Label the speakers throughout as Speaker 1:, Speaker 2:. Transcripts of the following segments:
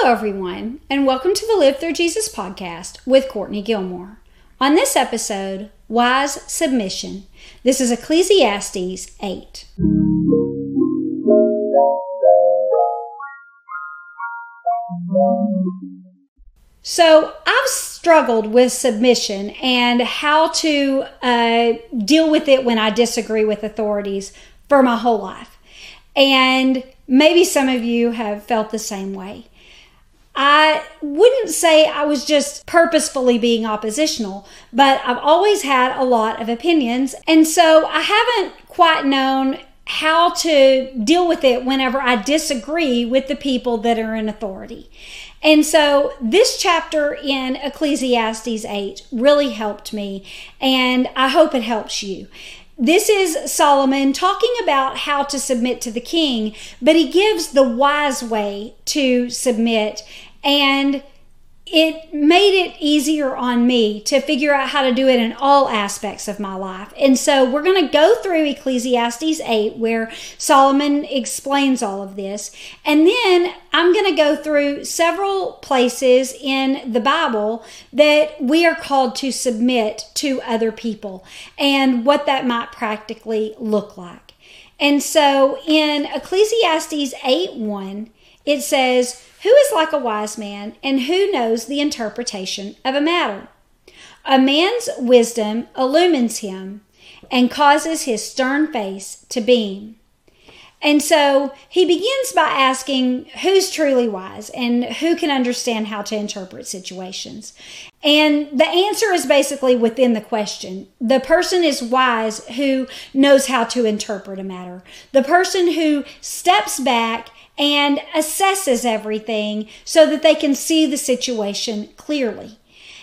Speaker 1: Hello, everyone, and welcome to the Live Through Jesus podcast with Courtney Gilmore. On this episode, Wise Submission. This is Ecclesiastes 8. So, I've struggled with submission and how to deal with it when I disagree with authorities for my whole life. And maybe some of you have felt the same way. I wouldn't say I was just purposefully being oppositional, but I've always had a lot of opinions. And so I haven't quite known how to deal with it whenever I disagree with the people that are in authority. And so this chapter in Ecclesiastes 8 really helped me, and I hope it helps you. This is Solomon talking about how to submit to the king, but he gives the wise way to submit, and it made it easier on me to figure out how to do it in all aspects of my life. And so we're going to go through Ecclesiastes 8 where Solomon explains all of this. And then I'm going to go through several places in the Bible that we are called to submit to other people and what that might practically look like. And so in Ecclesiastes 8:1, it says, "Who is like a wise man, and who knows the interpretation of a matter? A man's wisdom illumines him and causes his stern face to beam." And so he begins by asking who's truly wise and who can understand how to interpret situations. And the answer is basically within the question. The person is wise who knows how to interpret a matter. The person who steps back and assesses everything so that they can see the situation clearly.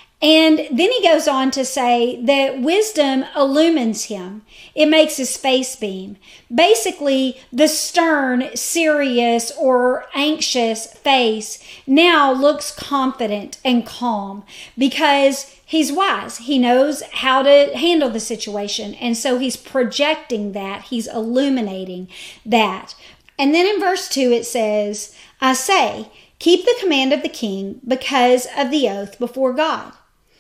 Speaker 1: And then he goes on to say that wisdom illumines him. It makes his face beam. Basically, the stern, serious, or anxious face now looks confident and calm because he's wise. He knows how to handle the situation. And so he's projecting that. He's illuminating that. And then in verse 2 it says, "I say, keep the command of the king because of the oath before God."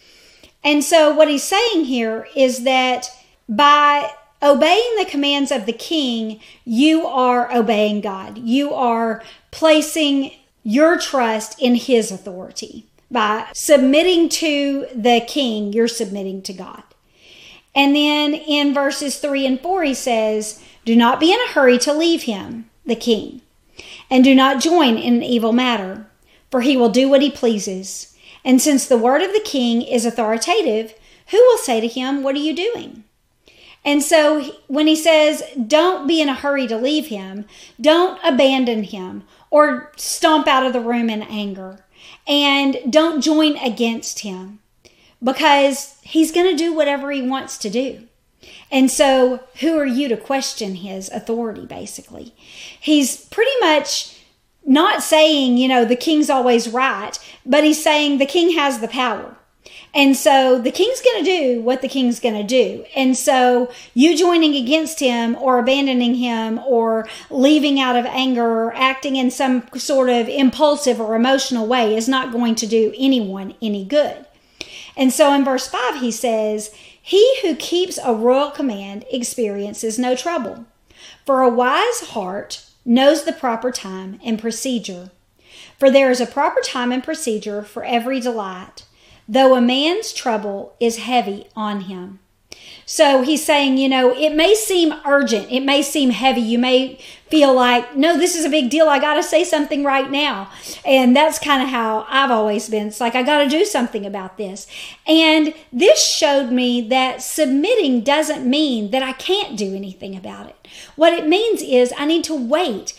Speaker 1: And so what he's saying here is that by obeying the commands of the king, you are obeying God. You are placing your trust in his authority. By submitting to the king, you're submitting to God. And then in verses 3 and 4 he says, "Do not be in a hurry to leave him, the king, and do not join in an evil matter, for he will do what he pleases. And since the word of the king is authoritative, who will say to him, 'What are you doing?'" And so when he says, don't be in a hurry to leave him, don't abandon him or stomp out of the room in anger, and don't join against him because he's going to do whatever he wants to do. And so who are you to question his authority, basically? He's pretty much not saying, the king's always right, but he's saying the king has the power. And so the king's going to do what the king's going to do. And so you joining against him or abandoning him or leaving out of anger or acting in some sort of impulsive or emotional way is not going to do anyone any good. And so in verse 5 he says, "He who keeps a royal command experiences no trouble, for a wise heart knows the proper time and procedure. For there is a proper time and procedure for every delight, though a man's trouble is heavy on him." So he's saying, it may seem urgent. It may seem heavy. You may feel like, no, this is a big deal. I got to say something right now. And that's kind of how I've always been. It's like, I got to do something about this. And this showed me that submitting doesn't mean that I can't do anything about it. What it means is I need to wait,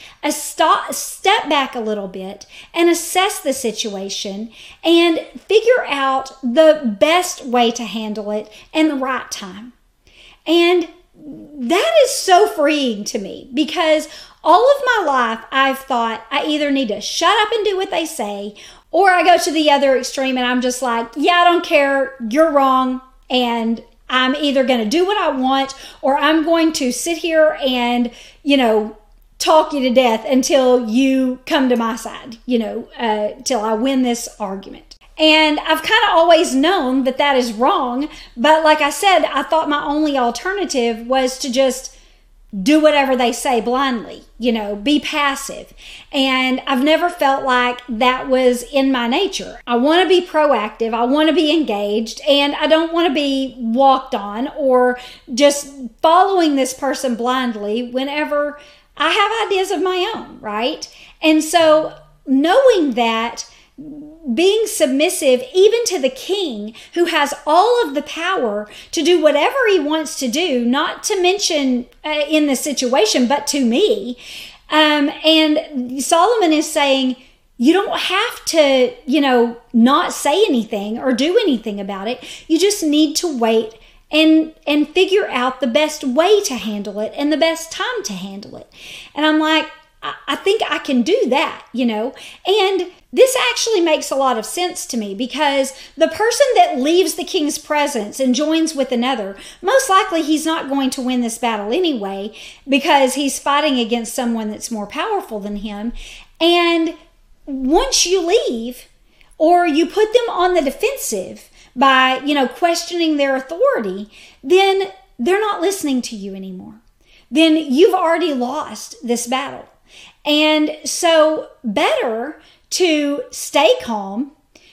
Speaker 1: step back a little bit and assess the situation and figure out the best way to handle it and the right time. And that is so freeing to me because all of my life I've thought I either need to shut up and do what they say, or I go to the other extreme and I'm just like, yeah, I don't care, you're wrong, and I'm either going to do what I want or I'm going to sit here and, talk you to death until you come to my side, till I win this argument. And I've kind of always known that that is wrong. But like I said, I thought my only alternative was to just do whatever they say blindly, be passive. And I've never felt like that was in my nature. I want to be proactive. I want to be engaged, and I don't want to be walked on or just following this person blindly whenever I have ideas of my own, right? And so knowing that, being submissive even to the king who has all of the power to do whatever he wants to do, not to mention in the situation, but to me. And Solomon is saying, you don't have to, not say anything or do anything about it. You just need to wait and figure out the best way to handle it and the best time to handle it. And I'm like, I think I can do that, and this actually makes a lot of sense to me, because the person that leaves the king's presence and joins with another, most likely he's not going to win this battle anyway, because he's fighting against someone that's more powerful than him. And once you leave, or you put them on the defensive by, questioning their authority, then they're not listening to you anymore. Then you've already lost this battle. And so better to stay calm,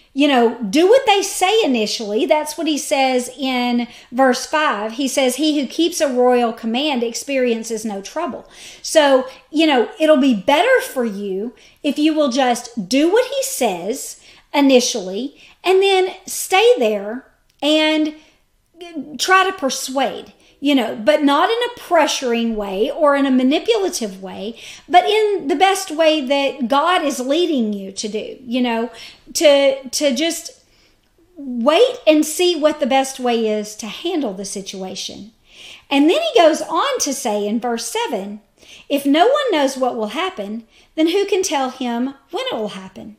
Speaker 1: do what they say initially. That's what he says in verse 5. He says, he who keeps a royal command experiences no trouble. So, it'll be better for you if you will just do what he says initially and then stay there and try to persuade. But not in a pressuring way or in a manipulative way, but in the best way that God is leading you to do, to just wait and see what the best way is to handle the situation. And then he goes on to say in verse 7, if no one knows what will happen, then who can tell him when it will happen?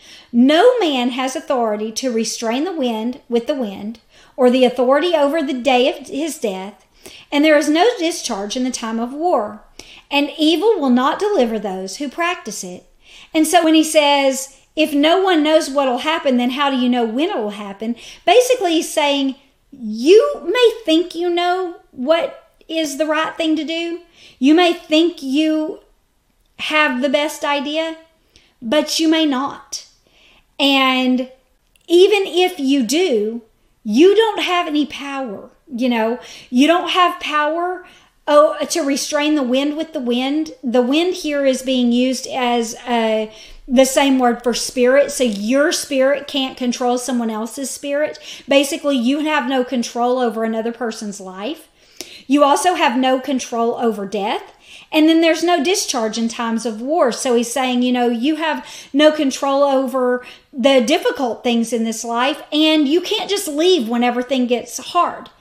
Speaker 1: No man has authority to restrain the wind with the wind, or the authority over the day of his death. And there is no discharge in the time of war, and evil will not deliver those who practice it. And so when he says, if no one knows what will happen, then how do you know when it will happen? Basically, he's saying, you may think you know what is the right thing to do. You may think you have the best idea, but you may not. And even if you do, you don't have any power. You don't have power to restrain the wind with the wind. The wind here is being used as the same word for spirit. So your spirit can't control someone else's spirit. Basically, you have no control over another person's life. You also have no control over death. And then there's no discharge in times of war. So he's saying, you have no control over the difficult things in this life, and you can't just leave when everything gets hard.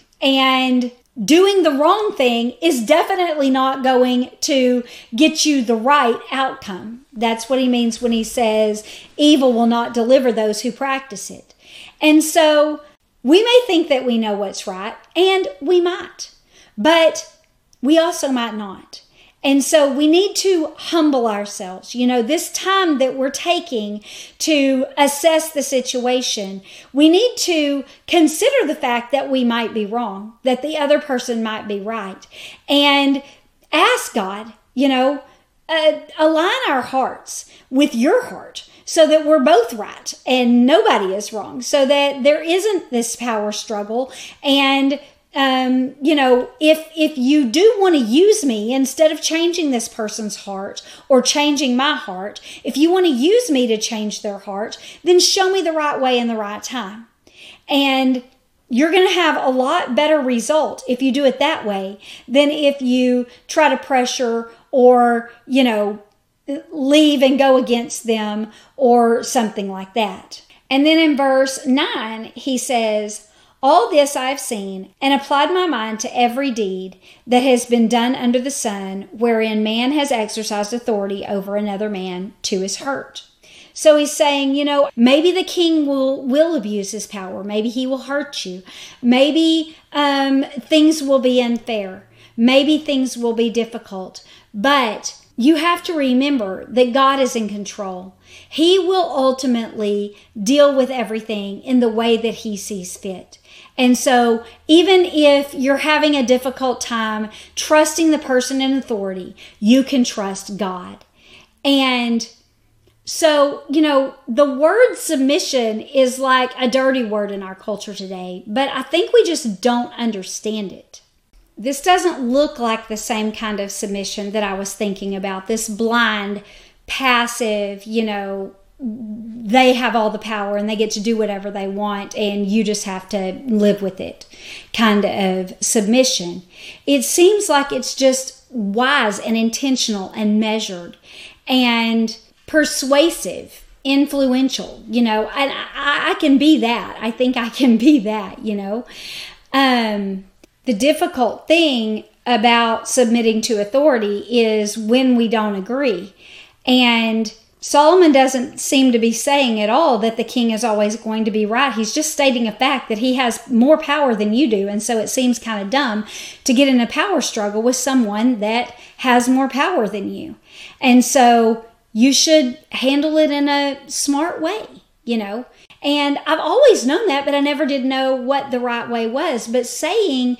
Speaker 1: And doing the wrong thing is definitely not going to get you the right outcome. That's what he means when he says, evil will not deliver those who practice it. And so we may think that we know what's right, and we might, but we also might not. And so we need to humble ourselves. This time that we're taking to assess the situation, we need to consider the fact that we might be wrong, that the other person might be right, and ask God, align our hearts with your heart so that we're both right and nobody is wrong, so that there isn't this power struggle. And if you do want to use me instead of changing this person's heart or changing my heart, if you want to use me to change their heart, then show me the right way and the right time. And you're going to have a lot better result if you do it that way than if you try to pressure or, leave and go against them or something like that. And then in verse 9, he says, all this I have seen, and applied my mind to every deed that has been done under the sun, wherein man has exercised authority over another man to his hurt. So he's saying, maybe the king will abuse his power. Maybe he will hurt you. Maybe things will be unfair. Maybe things will be difficult. But you have to remember that God is in control. He will ultimately deal with everything in the way that He sees fit. And so even if you're having a difficult time trusting the person in authority, you can trust God. And so, the word submission is like a dirty word in our culture today, but I think we just don't understand it. This doesn't look like the same kind of submission that I was thinking about, this blind, passive, they have all the power and they get to do whatever they want and you just have to live with it kind of submission. It seems like it's just wise and intentional and measured and persuasive, influential, and I can be that. I think I can be that, The difficult thing about submitting to authority is when we don't agree. And Solomon doesn't seem to be saying at all that the king is always going to be right. He's just stating a fact that he has more power than you do. And so it seems kind of dumb to get in a power struggle with someone that has more power than you. And so you should handle it in a smart way, And I've always known that, but I never did know what the right way was. But saying,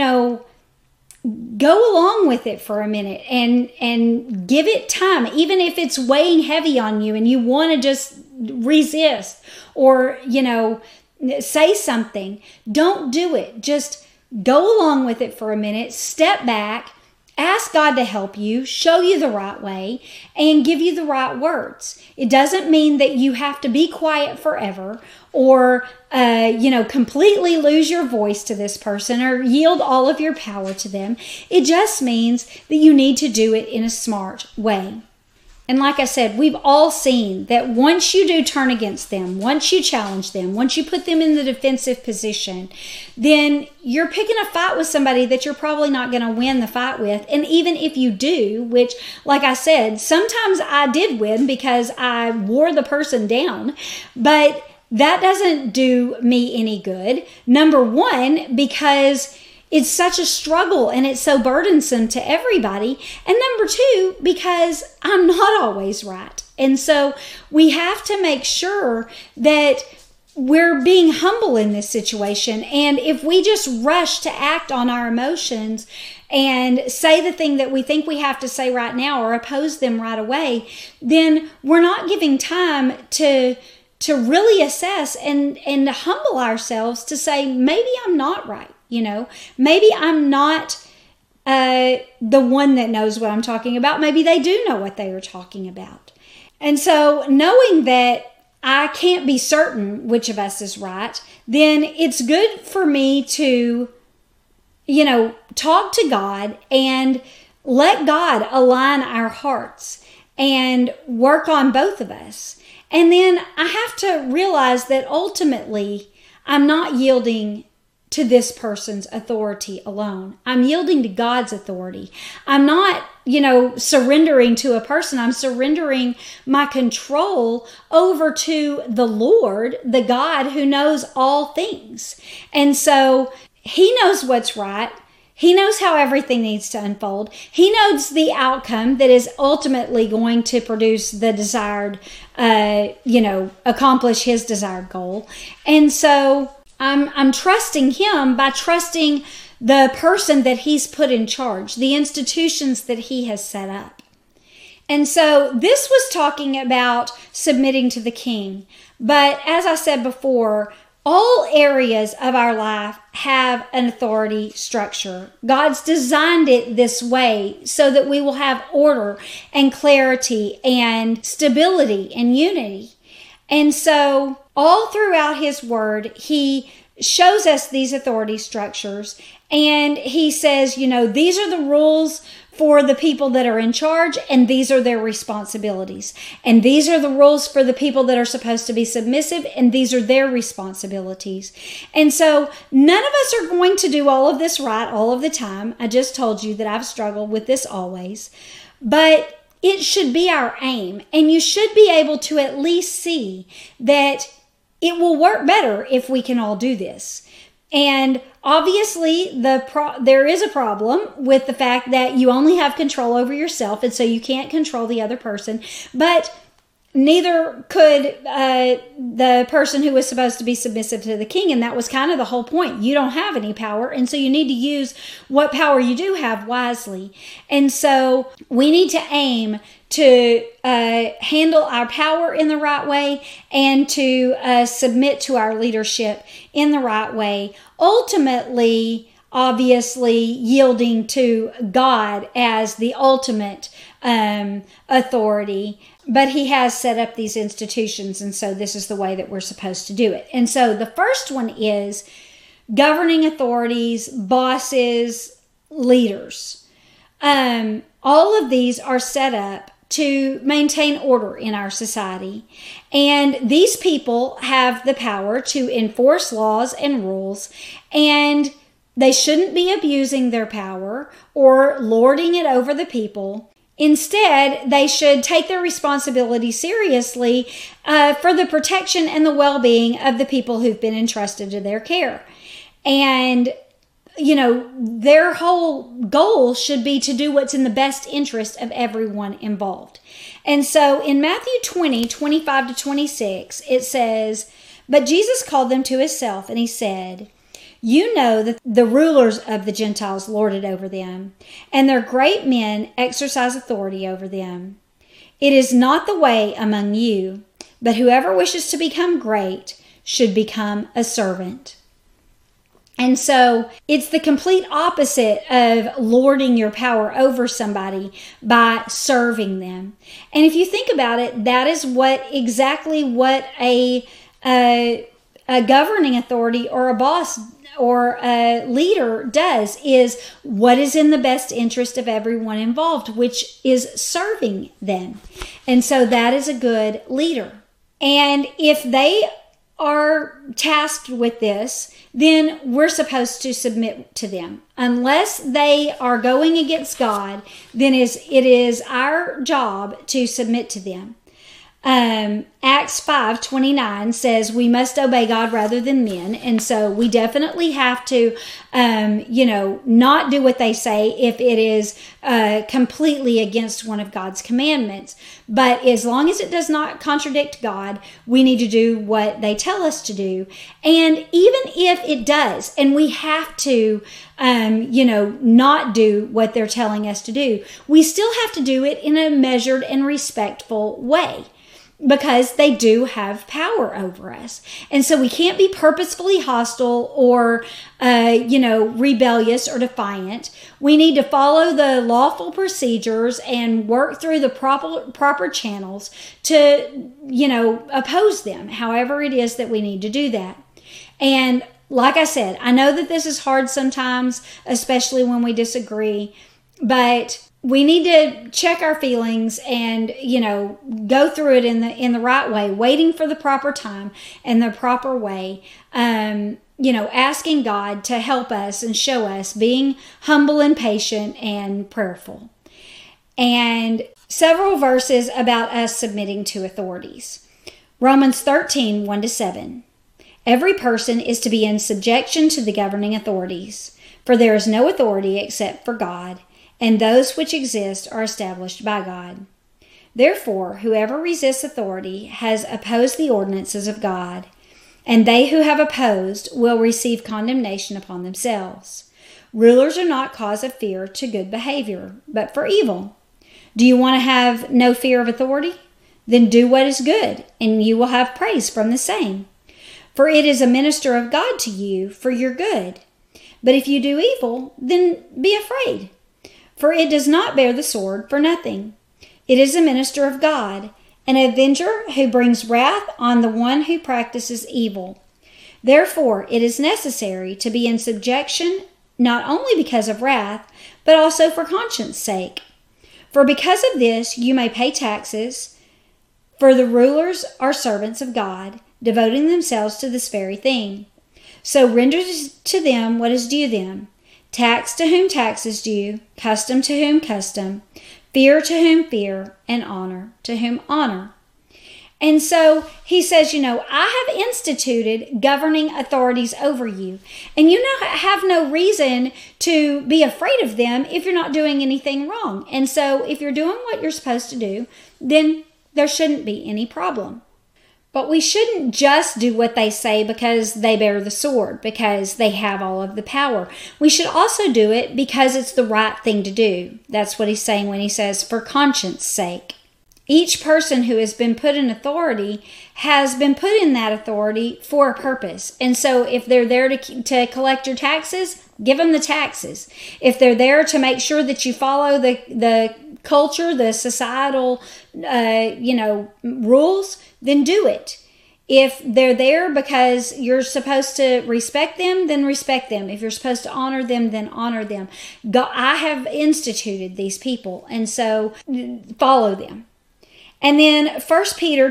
Speaker 1: go along with it for a minute and give it time, even if it's weighing heavy on you and you want to just resist or, say something. Don't do it. Just go along with it for a minute, step back, ask God to help you, show you the right way, and give you the right words. It doesn't mean that you have to be quiet forever or, completely lose your voice to this person or yield all of your power to them. It just means that you need to do it in a smart way. And like I said, we've all seen that once you do turn against them, once you challenge them, once you put them in the defensive position, then you're picking a fight with somebody that you're probably not going to win the fight with. And even if you do, which, like I said, sometimes I did win because I wore the person down, but that doesn't do me any good. Number one, because it's such a struggle and it's so burdensome to everybody. And number two, because I'm not always right. And so we have to make sure that we're being humble in this situation. And if we just rush to act on our emotions and say the thing that we think we have to say right now or oppose them right away, then we're not giving time to really assess and humble ourselves to say, maybe I'm not right. Maybe I'm not the one that knows what I'm talking about. Maybe they do know what they are talking about. And so knowing that I can't be certain which of us is right, then it's good for me to, talk to God and let God align our hearts and work on both of us. And then I have to realize that ultimately I'm not yielding to this person's authority alone. I'm yielding to God's authority. I'm not, surrendering to a person. I'm surrendering my control over to the Lord, the God who knows all things. And so He knows what's right. He knows how everything needs to unfold. He knows the outcome that is ultimately going to produce the desired, accomplish His desired goal. And so I'm trusting Him by trusting the person that He's put in charge, the institutions that He has set up. And so this was talking about submitting to the king. But as I said before, all areas of our life have an authority structure. God's designed it this way so that we will have order and clarity and stability and unity. And so all throughout His Word, He shows us these authority structures, and He says, these are the rules for the people that are in charge, and these are their responsibilities. And these are the rules for the people that are supposed to be submissive, and these are their responsibilities. And so none of us are going to do all of this right all of the time. I just told you that I've struggled with this always. But it should be our aim, and you should be able to at least see that it will work better if we can all do this. And obviously, there is a problem with the fact that you only have control over yourself, and so you can't control the other person. But neither could the person who was supposed to be submissive to the king, and that was kind of the whole point. You don't have any power, and so you need to use what power you do have wisely. And so we need to aim to handle our power in the right way and to submit to our leadership in the right way, ultimately, obviously, yielding to God as the ultimate authority. But he has set up these institutions, and so this is the way that we're supposed to do it. And so the first one is governing authorities, bosses, leaders. All of these are set up to maintain order in our society. And these people have the power to enforce laws and rules, and they shouldn't be abusing their power or lording it over the people. Instead, they should take their responsibility seriously for the protection and the well-being of the people who've been entrusted to their care. And their whole goal should be to do what's in the best interest of everyone involved. And so in Matthew 20:25-26, it says, "But Jesus called them to himself, and he said, 'You know that the rulers of the Gentiles lord it over them, and their great men exercise authority over them. It is not the way among you, but whoever wishes to become great should become a servant.'" And so it's the complete opposite of lording your power over somebody by serving them. And if you think about it, that is exactly what a governing authority or a boss or a leader does, is what is in the best interest of everyone involved, which is serving them. And so that is a good leader. And if they are tasked with this, then we're supposed to submit to them. Unless they are going against God, then it is our job to submit to them. Acts 5:29 says we must obey God rather than men. And so we definitely have to, not do what they say if it is completely against one of God's commandments. But as long as it does not contradict God, we need to do what they tell us to do. And even if it does, and we have to, not do what they're telling us to do, we still have to do it in a measured and respectful way, because they do have power over us. And so we can't be purposefully hostile or, rebellious or defiant. We need to follow the lawful procedures and work through the proper channels to, oppose them, however it is that we need to do that. And like I said, I know that this is hard sometimes, especially when we disagree, but we need to check our feelings and, go through it in the right way, waiting for the proper time and the proper way, asking God to help us and show us, being humble and patient and prayerful. And several verses about us submitting to authorities. Romans 13:1-7. "Every person is to be in subjection to the governing authorities, for there is no authority except for God, and those which exist are established by God. Therefore, whoever resists authority has opposed the ordinances of God, and they who have opposed will receive condemnation upon themselves. Rulers are not cause of fear to good behavior, but for evil. Do you want to have no fear of authority? Then do what is good, and you will have praise from the same. For it is a minister of God to you for your good. But if you do evil, then be afraid. For it does not bear the sword for nothing. It is a minister of God, an avenger who brings wrath on the one who practices evil. Therefore, it is necessary to be in subjection, not only because of wrath, but also for conscience sake. For because of this, you may pay taxes, for the rulers are servants of God, devoting themselves to this very thing. So render to them what is due them. Tax to whom tax is due, custom to whom custom, fear to whom fear, and honor to whom honor. And so he says, I have instituted governing authorities over you. And have no reason to be afraid of them if you're not doing anything wrong. And so if you're doing what you're supposed to do, then there shouldn't be any problem. But we shouldn't just do what they say because they bear the sword, because they have all of the power. We should also do it because it's the right thing to do. That's what he's saying when he says, for conscience sake. Each person who has been put in authority has been put in that authority for a purpose. And so if they're there to collect your taxes, give them the taxes. If they're there to make sure that you follow the culture, the societal, rules, then do it. If they're there because you're supposed to respect them, then respect them. If you're supposed to honor them, then honor them. I have instituted these people, and so follow them. And then 1 Peter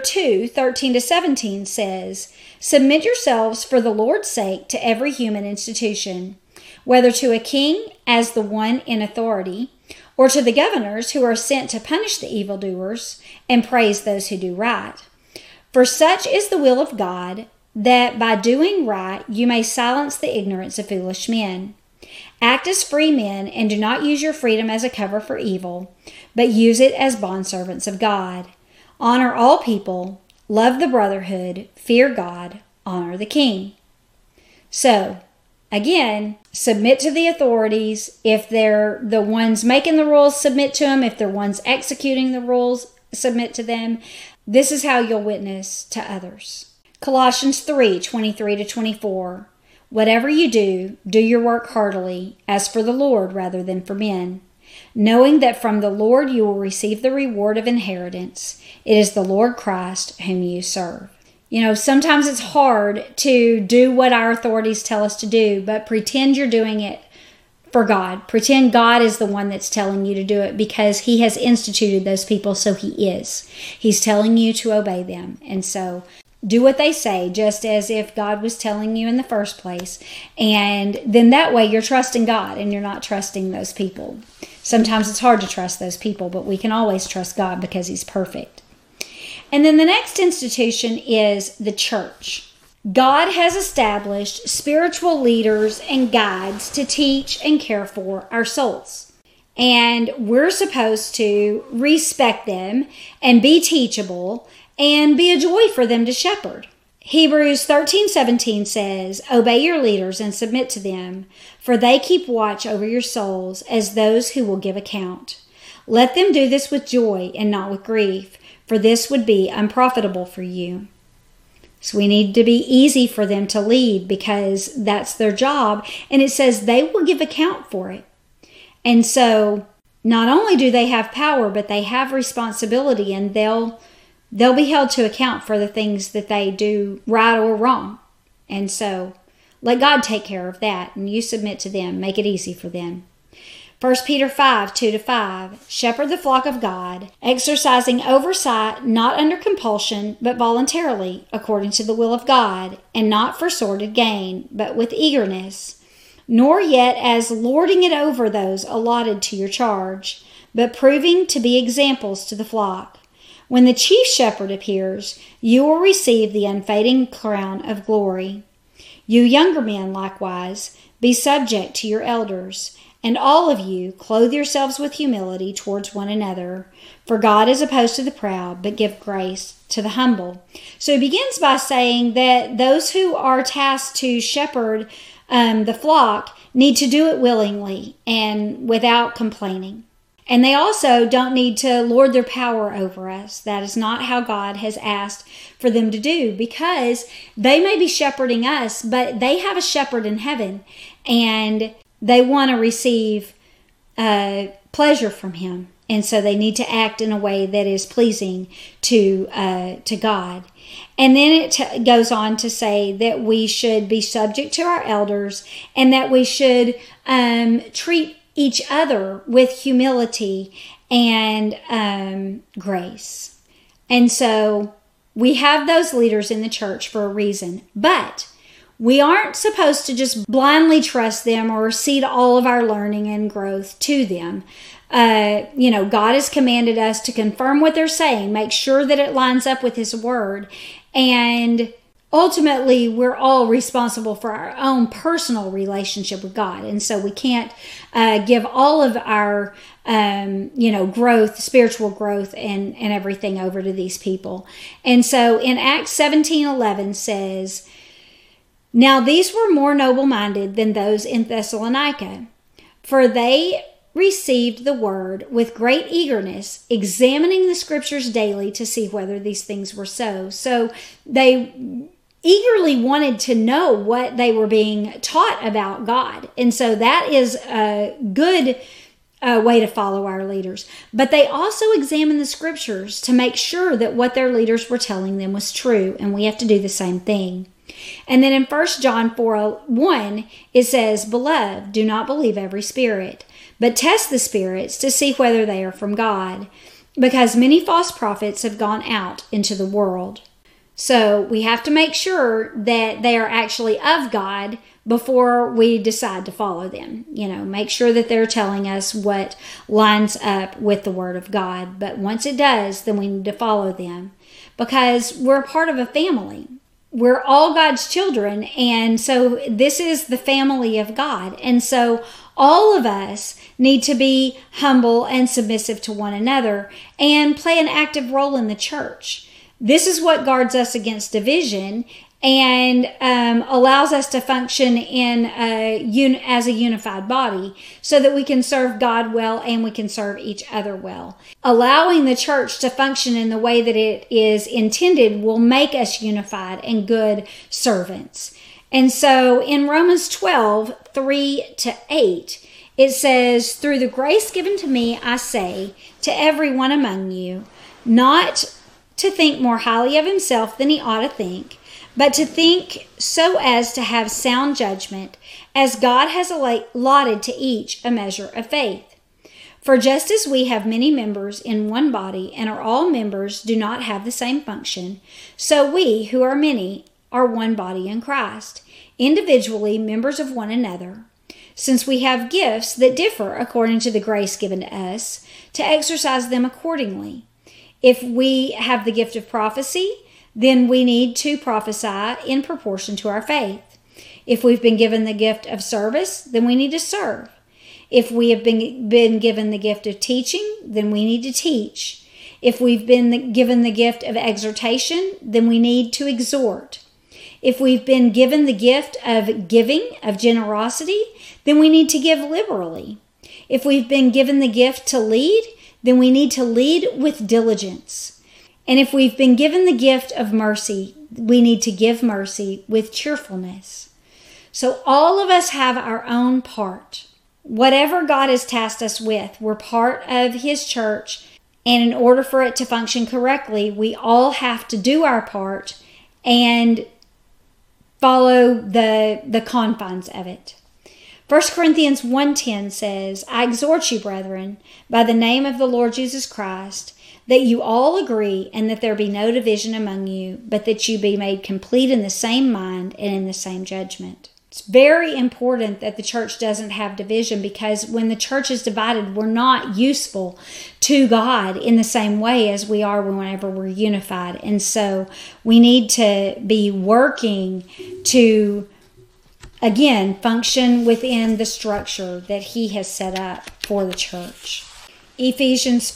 Speaker 1: 2:13-17 says, submit yourselves for the Lord's sake to every human institution, whether to a king as the one in authority, or to the governors who are sent to punish the evildoers and praise those who do right. For such is the will of God, that by doing right you may silence the ignorance of foolish men. Act as free men, and do not use your freedom as a cover for evil, but use it as bondservants of God. Honor all people, love the brotherhood, fear God, honor the king. So, again, submit to the authorities. If they're the ones making the rules, submit to them. If they're ones executing the rules, submit to them. This is how you'll witness to others. Colossians 3:23-24. Whatever you do, do your work heartily, as for the Lord rather than for men, knowing that from the Lord you will receive the reward of inheritance. It is the Lord Christ whom you serve. Sometimes it's hard to do what our authorities tell us to do, but pretend you're doing it for God. Pretend God is the one that's telling you to do it, because he has instituted those people, so he is. He's telling you to obey them. And so do what they say, just as if God was telling you in the first place. And then that way you're trusting God and you're not trusting those people. Sometimes it's hard to trust those people, but we can always trust God because he's perfect. And then the next institution is the church. God has established spiritual leaders and guides to teach and care for our souls. And we're supposed to respect them and be teachable and be a joy for them to shepherd. Hebrews 13:17 says, obey your leaders and submit to them, for they keep watch over your souls as those who will give account. Let them do this with joy and not with grief, for this would be unprofitable for you. So we need to be easy for them to lead, because that's their job. And it says they will give account for it. And so not only do they have power, but they have responsibility, and they'll be held to account for the things that they do right or wrong. And so let God take care of that, and you submit to them. Make it easy for them. 1 Peter 5:2-5, shepherd the flock of God, exercising oversight not under compulsion, but voluntarily, according to the will of God, and not for sordid gain, but with eagerness, nor yet as lording it over those allotted to your charge, but proving to be examples to the flock. When the chief shepherd appears, you will receive the unfading crown of glory. You younger men, likewise, be subject to your elders. And all of you, clothe yourselves with humility towards one another, for God is opposed to the proud, but give grace to the humble. So he begins by saying that those who are tasked to shepherd the flock need to do it willingly and without complaining. And they also don't need to lord their power over us. That is not how God has asked for them to do, because they may be shepherding us, but they have a shepherd in heaven, and they want to receive pleasure from him. And so they need to act in a way that is pleasing to God. And then it goes on to say that we should be subject to our elders, and that we should treat each other with humility and grace. And so we have those leaders in the church for a reason. But We aren't supposed to just blindly trust them or cede all of our learning and growth to them. God has commanded us to confirm what they're saying, make sure that it lines up with His Word, and ultimately we're all responsible for our own personal relationship with God. And so we can't give all of our growth, spiritual growth, and everything over to these people. And so in Acts 17:11 says, "Now these were more noble-minded than those in Thessalonica, for they received the word with great eagerness, examining the scriptures daily to see whether these things were so." So they eagerly wanted to know what they were being taught about God. And so that is a good way to follow our leaders. But they also examined the scriptures to make sure that what their leaders were telling them was true. And we have to do the same thing. And then in 1 John 4:1, it says, "Beloved, do not believe every spirit, but test the spirits to see whether they are from God, because many false prophets have gone out into the world." So we have to make sure that they are actually of God before we decide to follow them. Make sure that they're telling us what lines up with the Word of God. But once it does, then we need to follow them, because we're part of a family. We're all God's children, and so this is the family of God. And so all of us need to be humble and submissive to one another and play an active role in the church. This is what guards us against division and allows us to function as a unified body, so that we can serve God well and we can serve each other well. Allowing the church to function in the way that it is intended will make us unified and good servants. And so in Romans 12:3-8, it says, "Through the grace given to me, I say to everyone among you, not to think more highly of himself than he ought to think, but to think so as to have sound judgment, as God has allotted to each a measure of faith. For just as we have many members in one body, and are all members do not have the same function, so we, who are many, are one body in Christ, individually members of one another. Since we have gifts that differ according to the grace given to us, to exercise them accordingly. If we have the gift of prophecy, then we need to prophesy in proportion to our faith. If we've been given the gift of service, then we need to serve. If we have been given the gift of teaching, then we need to teach. If we've been given the gift of exhortation, then we need to exhort. If we've been given the gift of giving, of generosity, then we need to give liberally. If we've been given the gift to lead, then we need to lead with diligence. And if we've been given the gift of mercy, we need to give mercy with cheerfulness. So all of us have our own part. Whatever God has tasked us with, we're part of His church. And in order for it to function correctly, we all have to do our part and follow the confines of it. 1 Corinthians 1:10 says, "I exhort you, brethren, by the name of the Lord Jesus Christ, that you all agree, and that there be no division among you, but that you be made complete in the same mind and in the same judgment." It's very important that the church doesn't have division, because when the church is divided, we're not useful to God in the same way as we are whenever we're unified. And so we need to be working to, again, function within the structure that He has set up for the church. Ephesians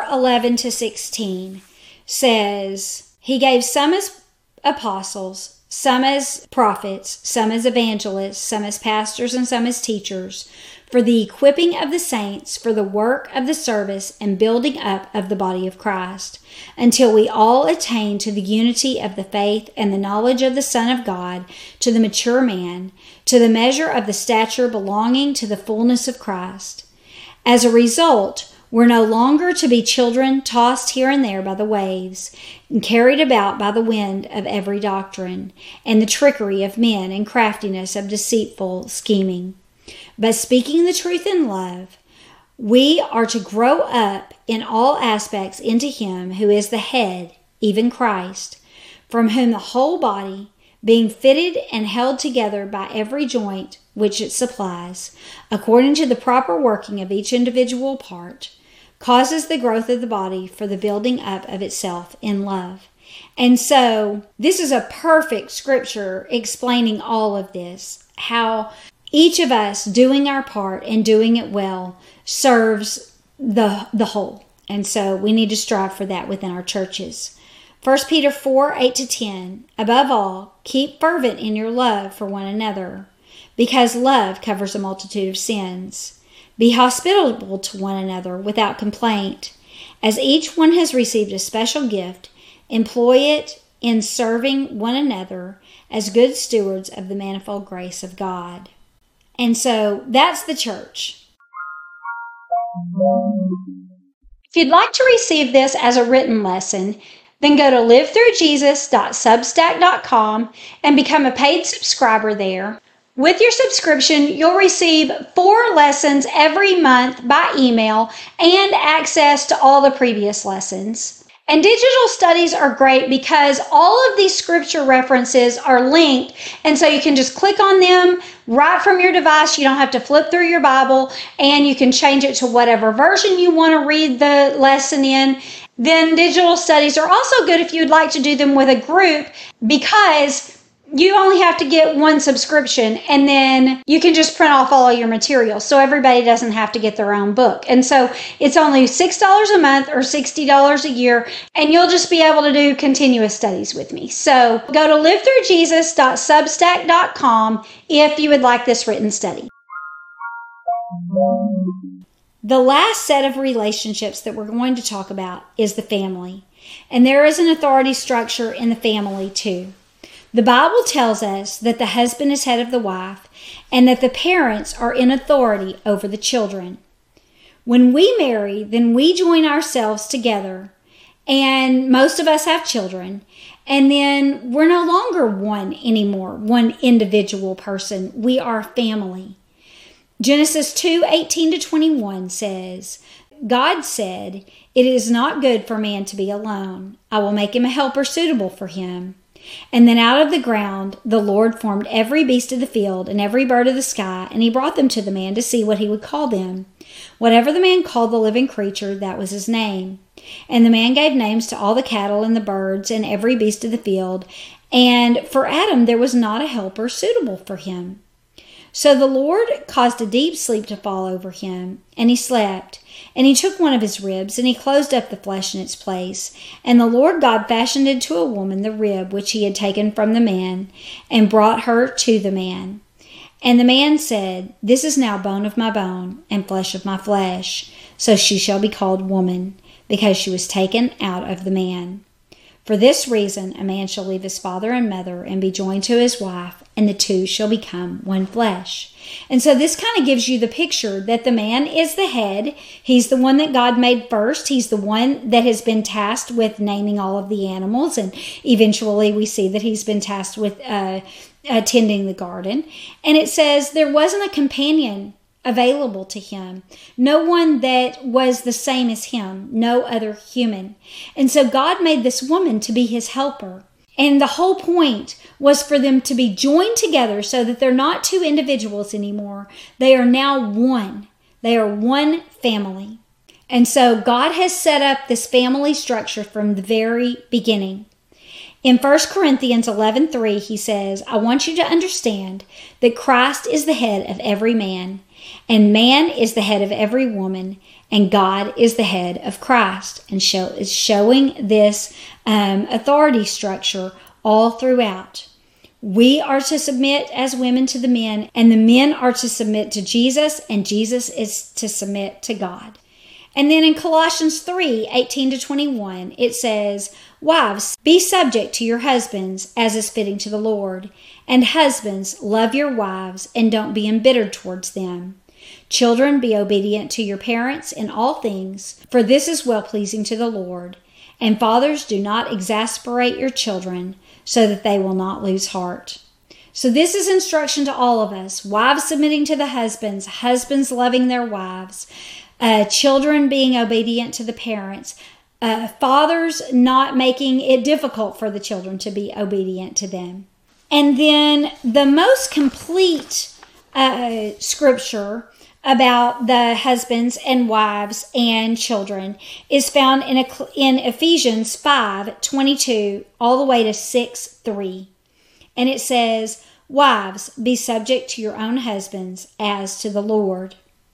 Speaker 1: 4:11-16 says, "He gave some as apostles, some as prophets, some as evangelists, some as pastors, and some as teachers, for the equipping of the saints, for the work of the service and building up of the body of Christ, until we all attain to the unity of the faith and the knowledge of the Son of God, to the mature man, to the measure of the stature belonging to the fullness of Christ. As a result, we're no longer to be children tossed here and there by the waves and carried about by the wind of every doctrine and the trickery of men and craftiness of deceitful scheming. But speaking the truth in love, we are to grow up in all aspects into Him who is the head, even Christ, from whom the whole body, being fitted and held together by every joint which it supplies, according to the proper working of each individual part, causes the growth of the body for the building up of itself in love. And so this is a perfect scripture explaining all of this, how each of us doing our part and doing it well serves the whole. And so we need to strive for that within our churches. 1 Peter 4, 8-10, above all, keep fervent in your love for one another, because love covers a multitude of sins. Be hospitable to one another without complaint. As each one has received a special gift, employ it in serving one another as good stewards of the manifold grace of God. And so that's the church. If you'd like to receive this as a written lesson, then go to livethroughjesus.substack.com and become a paid subscriber there. With your subscription, you'll receive 4 lessons every month by email and access to all the previous lessons. And digital studies are great because all of these scripture references are linked, and so you can just click on them right from your device. You don't have to flip through your Bible, and you can change it to whatever version you want to read the lesson in. Then digital studies are also good if you'd like to do them with a group, because you only have to get one subscription, and then you can just print off all of your materials, so everybody doesn't have to get their own book. And so it's only $6 a month or $60 a year, and you'll just be able to do continuous studies with me. So go to livethroughjesus.substack.com if you would like this written study. The last set of relationships that we're going to talk about is the family. And there is an authority structure in the family too. The Bible tells us that the husband is head of the wife and that the parents are in authority over the children. When we marry, then we join ourselves together, and most of us have children, and then we're no longer one anymore, one individual person. We are family. Genesis 2:18-21 says, God said, "It is not good for man to be alone. I will make him a helper suitable for him." And then out of the ground the Lord formed every beast of the field and every bird of the sky, and he brought them to the man to see what he would call them. Whatever the man called the living creature, that was his name. And the man gave names to all the cattle and the birds and every beast of the field. And for Adam there was not a helper suitable for him. So the Lord caused a deep sleep to fall over him, and he slept. And he took one of his ribs, and he closed up the flesh in its place. And the Lord God fashioned into a woman the rib which he had taken from the man, and brought her to the man. And the man said, "This is now bone of my bone, and flesh of my flesh. So she shall be called woman, because she was taken out of the man. For this reason a man shall leave his father and mother, and be joined to his wife, and the two shall become one flesh." And so this kind of gives you the picture that the man is the head. He's the one that God made first. He's the one that has been tasked with naming all of the animals. And eventually we see that he's been tasked with tending the garden. And it says there wasn't a companion available to him. No one that was the same as him. No other human. And so God made this woman to be his helper. And the whole point was for them to be joined together so that they're not two individuals anymore. They are now one. They are one family. And so God has set up this family structure from the very beginning. In 1 Corinthians 11:3, he says, "I want you to understand that Christ is the head of every man, and man is the head of every woman, and God is the head of Christ." And is showing this authority structure all throughout. We are to submit as women to the men, and the men are to submit to Jesus, and Jesus is to submit to God. And then in Colossians 3:18-21, it says, "Wives, be subject to your husbands as is fitting to the Lord. And husbands, love your wives and don't be embittered towards them. Children, be obedient to your parents in all things, for this is well-pleasing to the Lord. And fathers, do not exasperate your children, so that they will not lose heart." So this is instruction to all of us. Wives submitting to the husbands, husbands loving their wives, children being obedient to the parents, fathers not making it difficult for the children to be obedient to them. And then the most complete scripture about the husbands and wives and children is found in Ephesians 5:22 all the way to 6:3. And it says, "Wives, be subject to your own husbands as to the Lord.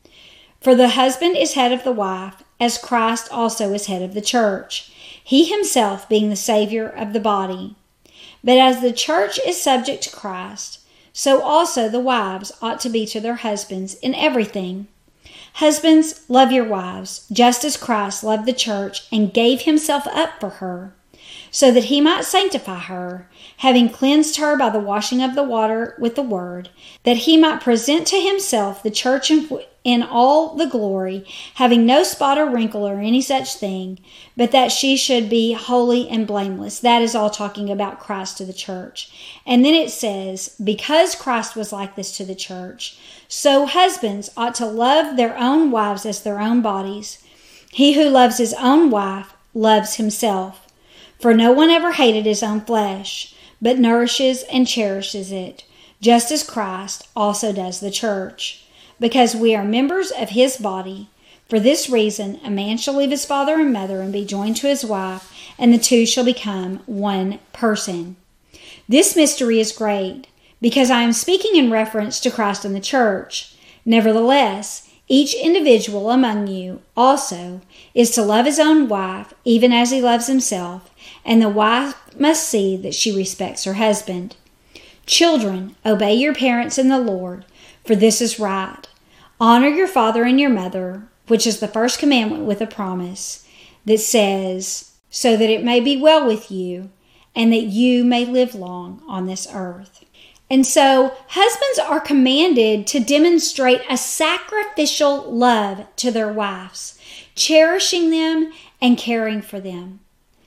Speaker 1: For the husband is head of the wife, as Christ also is head of the church, he himself being the Savior of the body. But as the church is subject to Christ, so also the wives ought to be to their husbands in everything. Husbands, love your wives, just as Christ loved the church and gave himself up for her, so that he might sanctify her, having cleansed her by the washing of the water with the word, that he might present to himself the church in all the glory, having no spot or wrinkle or any such thing, but that she should be holy and blameless." That is all talking about Christ to the church. And then it says, "Because Christ was like this to the church, so husbands ought to love their own wives as their own bodies. He who loves his own wife loves himself. For no one ever hated his own flesh, but nourishes and cherishes it, just as Christ also does the church, because we are members of his body. For this reason, a man shall leave his father and mother and be joined to his wife, and the two shall become one person. This mystery is great, because I am speaking in reference to Christ and the church. Nevertheless, each individual among you also is to love his own wife, even as he loves himself, and the wife must see that she respects her husband. Children, obey your parents in the Lord, for this is right. Honor your father and your mother, which is the first commandment with a promise, that says, so that it may be well with you, and that you may live long on this earth." And so, husbands are commanded to demonstrate a sacrificial love to their wives, cherishing them and caring for them.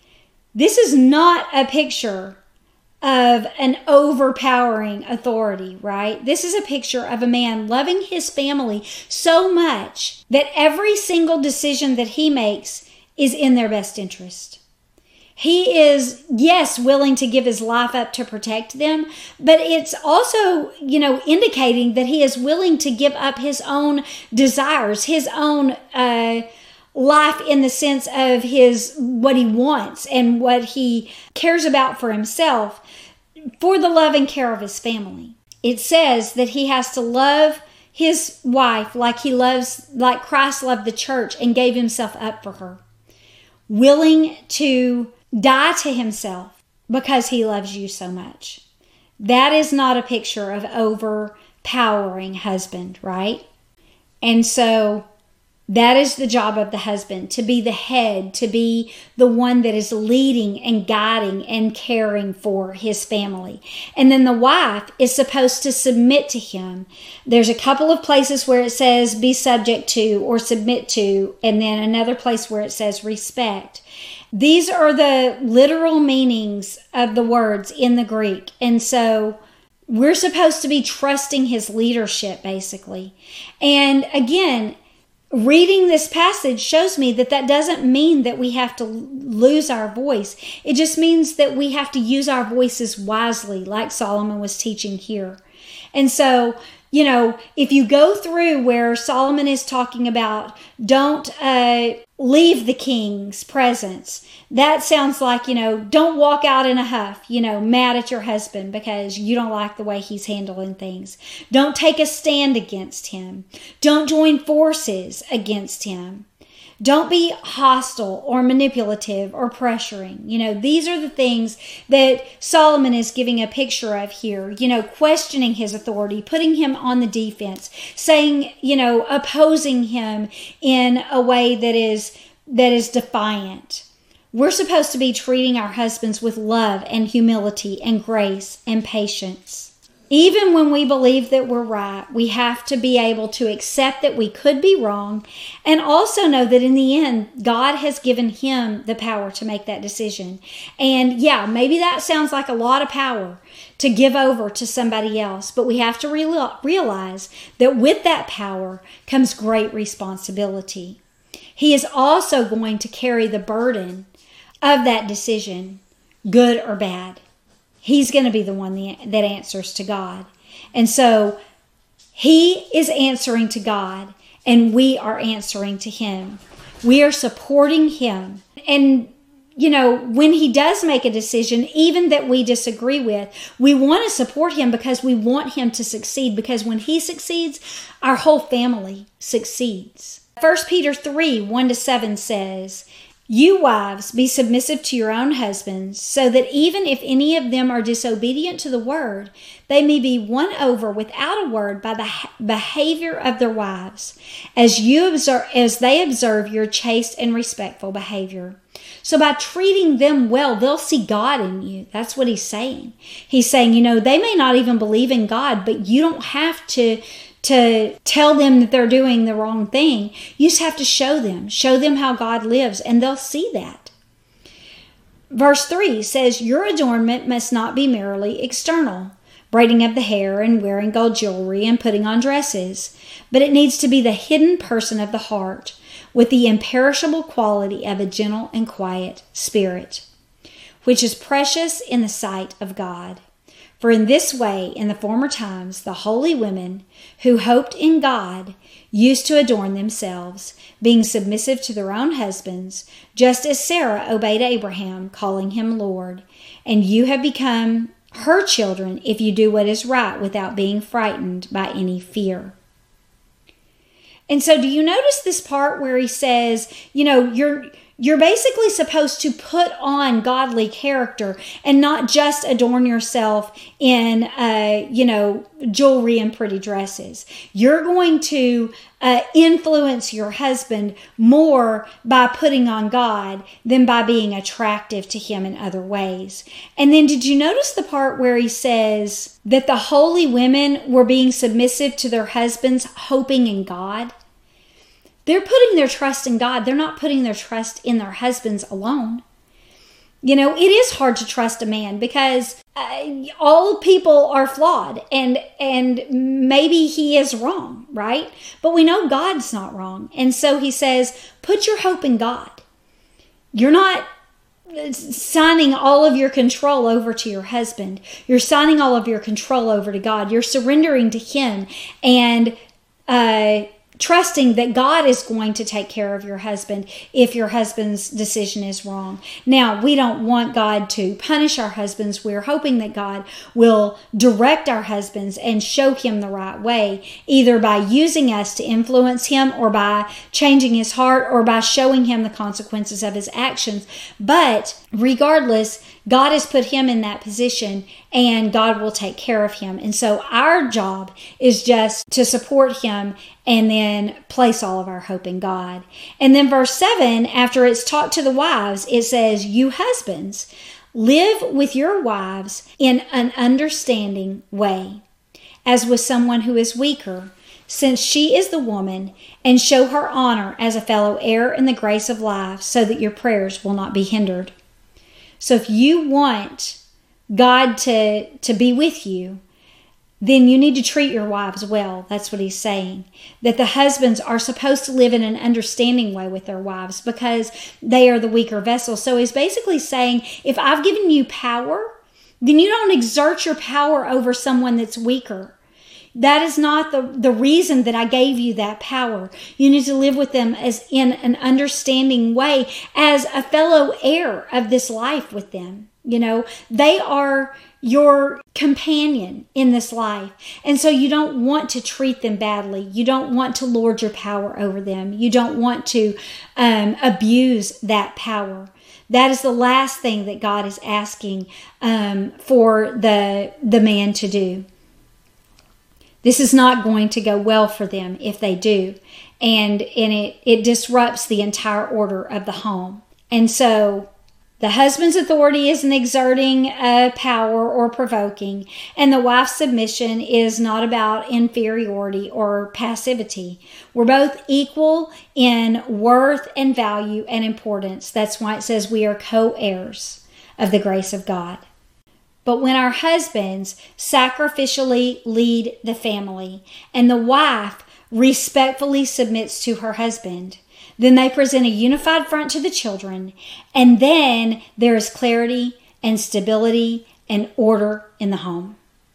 Speaker 1: This is not a picture of an overpowering authority, right? This is a picture of a man loving his family so much that every single decision that he makes is in their best interest. He is, yes, willing to give his life up to protect them, but it's also, indicating that he is willing to give up his own desires, his own life in the sense of what he wants and what he cares about for himself for the love and care of his family. It says that he has to love his wife like Christ loved the church and gave himself up for her, willing to die to himself because he loves you so much. That is not a picture of overpowering husband, right? And so that is the job of the husband, to be the head, to be the one that is leading and guiding and caring for his family. And then the wife is supposed to submit to him. There's a couple of places where it says be subject to or submit to, and then another place where it says respect. These are the literal meanings of the words in the Greek. And so we're supposed to be trusting his leadership, basically. And again, reading this passage shows me that doesn't mean that we have to lose our voice. It just means that we have to use our voices wisely, like Solomon was teaching here. And so, if you go through where Solomon is talking about don't leave the king's presence, that sounds like, don't walk out in a huff, mad at your husband because you don't like the way he's handling things. Don't take a stand against him. Don't join forces against him. Don't be hostile or manipulative or pressuring. These are the things that Solomon is giving a picture of here, questioning his authority, putting him on the defense, saying, opposing him in a way that is defiant. We're supposed to be treating our husbands with love and humility and grace and patience. Even when we believe that we're right, we have to be able to accept that we could be wrong and also know that in the end, God has given him the power to make that decision. And yeah, maybe that sounds like a lot of power to give over to somebody else, but we have to realize that with that power comes great responsibility. He is also going to carry the burden of that decision, good or bad. he's going to be the one that answers to God. And so he is answering to God, and we are answering to him. We are supporting him. And, when he does make a decision, even that we disagree with, we want to support him because we want him to succeed. Because when he succeeds, our whole family succeeds. 1 Peter 3, 1-7 says, "You wives, be submissive to your own husbands, so that even if any of them are disobedient to the word, they may be won over without a word by the behavior of their wives, as they observe your chaste and respectful behavior." So by treating them well, they'll see God in you. That's what he's saying. He's saying, they may not even believe in God, but you don't have to tell them that they're doing the wrong thing. You just have to show them how God lives, and they'll see that. Verse 3 says, "Your adornment must not be merely external, braiding of the hair and wearing gold jewelry and putting on dresses, but it needs to be the hidden person of the heart, with the imperishable quality of a gentle and quiet spirit, which is precious in the sight of God. For in this way, in the former times, the holy women who hoped in God used to adorn themselves, being submissive to their own husbands, just as Sarah obeyed Abraham, calling him Lord. And you have become her children if you do what is right without being frightened by any fear." And so do you notice this part where he says, you're basically supposed to put on godly character and not just adorn yourself in, jewelry and pretty dresses. You're going to influence your husband more by putting on God than by being attractive to him in other ways. And then did you notice the part where he says that the holy women were being submissive to their husbands, hoping in God? They're putting their trust in God. They're not putting their trust in their husbands alone. It is hard to trust a man because all people are flawed and maybe he is wrong, right? But we know God's not wrong. And so he says, put your hope in God. You're not signing all of your control over to your husband. You're signing all of your control over to God. You're surrendering to him and trusting that God is going to take care of your husband if your husband's decision is wrong. Now, we don't want God to punish our husbands. We're hoping that God will direct our husbands and show him the right way, either by using us to influence him or by changing his heart or by showing him the consequences of his actions. But regardless, God has put him in that position and God will take care of him. And so our job is just to support him and then place all of our hope in God. And then verse 7, after it's talked to the wives, it says, "You husbands, live with your wives in an understanding way, as with someone who is weaker, since she is the woman, and show her honor as a fellow heir in the grace of life, so that your prayers will not be hindered." So if you want God to be with you, then you need to treat your wives well. That's what he's saying. That the husbands are supposed to live in an understanding way with their wives because they are the weaker vessel. So he's basically saying, if I've given you power, then you don't exert your power over someone that's weaker. That is not the reason that I gave you that power. You need to live with them as in an understanding way, as a fellow heir of this life with them. They are your companion in this life. And so you don't want to treat them badly. You don't want to lord your power over them. You don't want to abuse that power. That is the last thing that God is asking for the man to do. This is not going to go well for them if they do. And it disrupts the entire order of the home. And so the husband's authority isn't exerting power or provoking, and the wife's submission is not about inferiority or passivity. We're both equal in worth and value and importance. That's why it says we are co-heirs of the grace of God. But when our husbands sacrificially lead the family and the wife respectfully submits to her husband, then they present a unified front to the children, and then there is clarity and stability and order in the home.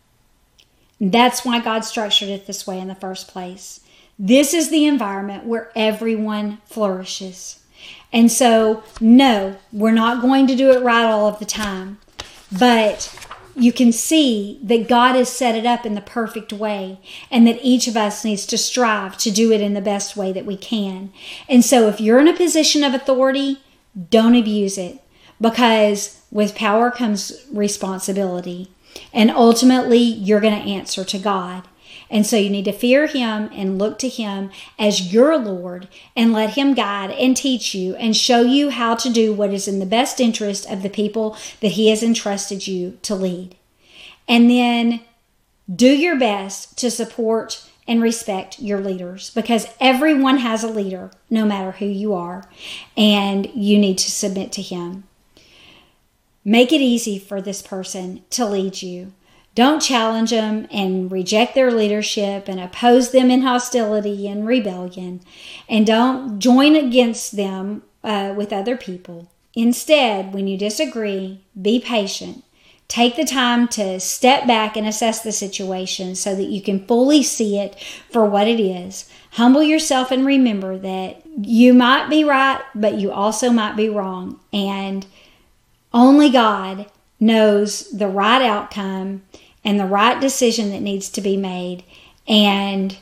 Speaker 1: That's why God structured it this way in the first place. This is the environment where everyone flourishes. And so, no, we're not going to do it right all of the time. But you can see that God has set it up in the perfect way, and that each of us needs to strive to do it in the best way that we can. And so if you're in a position of authority, don't abuse it, because with power comes responsibility. And ultimately, you're going to answer to God. And so you need to fear Him and look to Him as your Lord, and let Him guide and teach you and show you how to do what is in the best interest of the people that He has entrusted you to lead. And then do your best to support and respect your leaders, because everyone has a leader, no matter who you are, and you need to submit to Him. Make it easy for this person to lead you. Don't challenge them and reject their leadership and oppose them in hostility and rebellion. And don't join against them with other people. Instead, when you disagree, be patient. Take the time to step back and assess the situation so that you can fully see it for what it is. Humble yourself and remember that you might be right, but you also might be wrong. And only God knows the right outcome and the right decision that needs to be made. And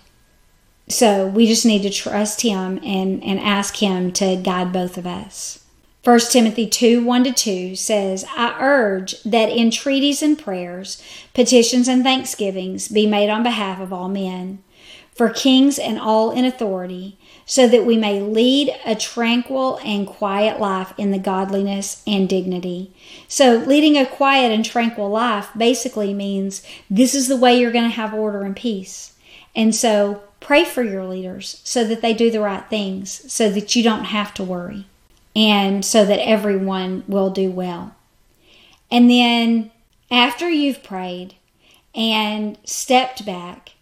Speaker 1: so we just need to trust Him and ask Him to guide both of us. 1 Timothy 2:1-2 says, I urge that entreaties and prayers, petitions and thanksgivings be made on behalf of all men, for kings and all in authority, so that we may lead a tranquil and quiet life in the godliness and dignity. So leading a quiet and tranquil life basically means this is the way you're going to have order and peace. And so pray for your leaders so that they do the right things, so that you don't have to worry, and so that everyone will do well. And then after you've prayed and stepped back,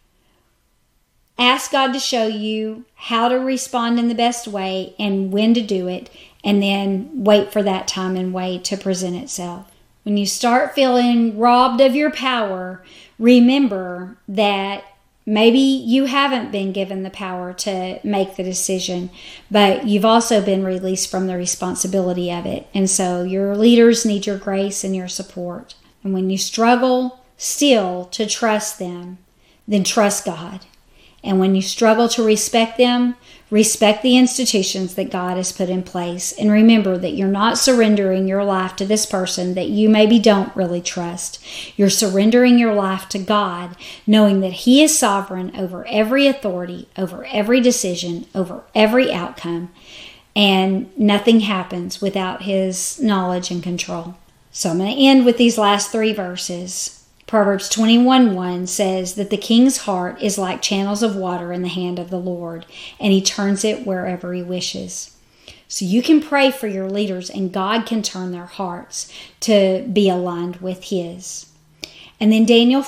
Speaker 1: ask God to show you how to respond in the best way and when to do it, and then wait for that time and way to present itself. When you start feeling robbed of your power, remember that maybe you haven't been given the power to make the decision, but you've also been released from the responsibility of it. And so your leaders need your grace and your support. And when you struggle still to trust them, then trust God. And when you struggle to respect them, respect the institutions that God has put in place. And remember that you're not surrendering your life to this person that you maybe don't really trust. You're surrendering your life to God, knowing that He is sovereign over every authority, over every decision, over every outcome. And nothing happens without His knowledge and control. So I'm going to end with these last 3 verses. Proverbs 21:1 says that the king's heart is like channels of water in the hand of the Lord, and He turns it wherever He wishes. So you can pray for your leaders, and God can turn their hearts to be aligned with His. And then Daniel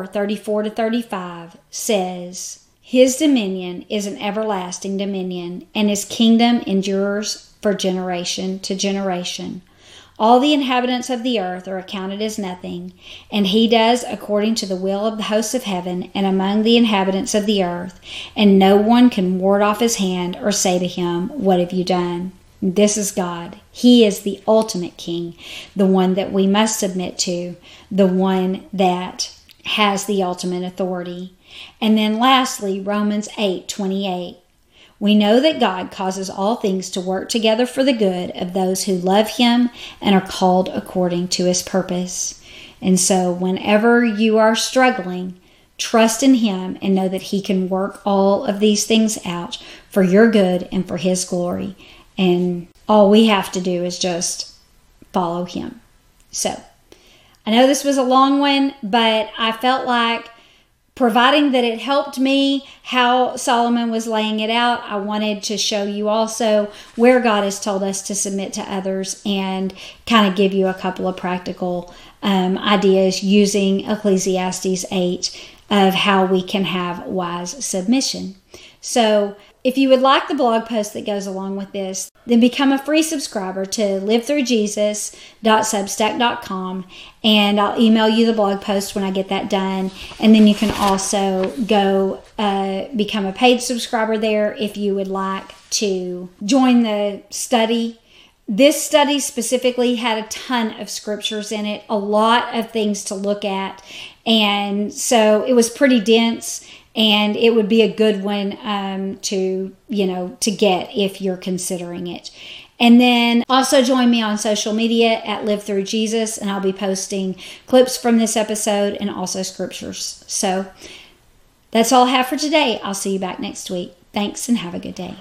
Speaker 1: 4:34-35 says, His dominion is an everlasting dominion, and His kingdom endures for generation to generation. All the inhabitants of the earth are accounted as nothing, and He does according to the will of the hosts of heaven and among the inhabitants of the earth, and no one can ward off His hand or say to Him, What have you done? This is God. He is the ultimate King, the one that we must submit to, the one that has the ultimate authority. And then lastly, Romans 8:28. We know that God causes all things to work together for the good of those who love Him and are called according to His purpose. And so whenever you are struggling, trust in Him and know that He can work all of these things out for your good and for His glory. And all we have to do is just follow Him. So I know this was a long one, but I felt like, providing that it helped me how Solomon was laying it out, I wanted to show you also where God has told us to submit to others and kind of give you a couple of practical ideas using Ecclesiastes 8 of how we can have wise submission. So if you would like the blog post that goes along with this, then become a free subscriber to livethroughjesus.substack.com, and I'll email you the blog post when I get that done. And then you can also go become a paid subscriber there if you would like to join the study. This study specifically had a ton of scriptures in it, a lot of things to look at, and so it was pretty dense. And it would be a good one to get if you're considering it. And then also join me on social media at Live Through Jesus, and I'll be posting clips from this episode and also scriptures. So that's all I have for today. I'll see you back next week. Thanks, and have a good day.